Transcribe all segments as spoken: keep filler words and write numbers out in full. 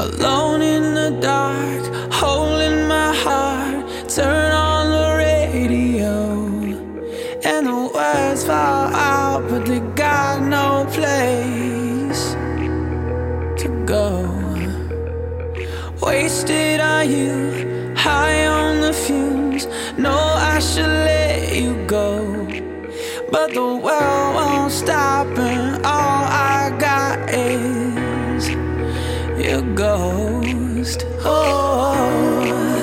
Alone in the dark, hole in my heart. Turn on the radio, and the words fall out, but they got no place to go. Wasted on you, high on the fumes. No, I should let you go, but the world won't stop, and all I got is your ghost. Oh,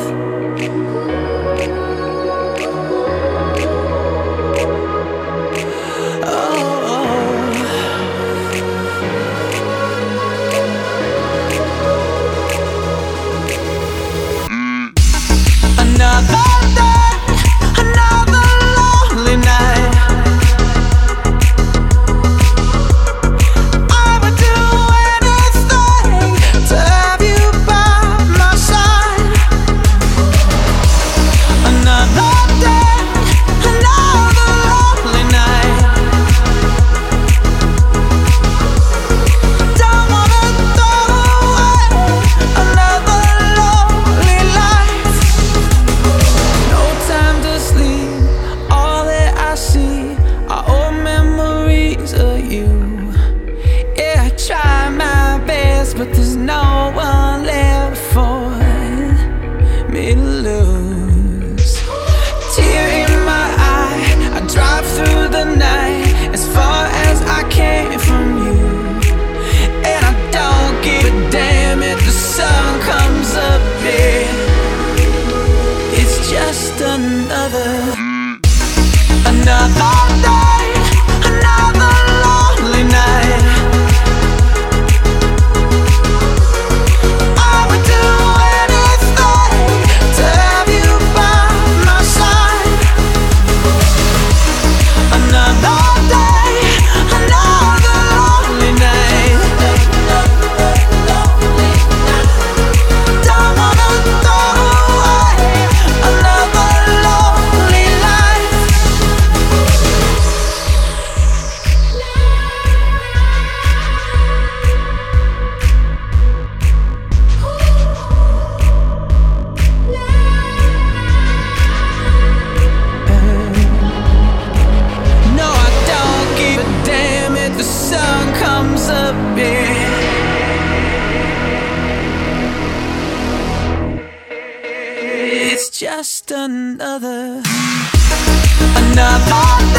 but there's no one left for me to lose. Tear in my eye, I drive through the night as far as I can from you, and I don't give a damn if the sun comes up here. It's just another, another day, another lonely night. It's just another, another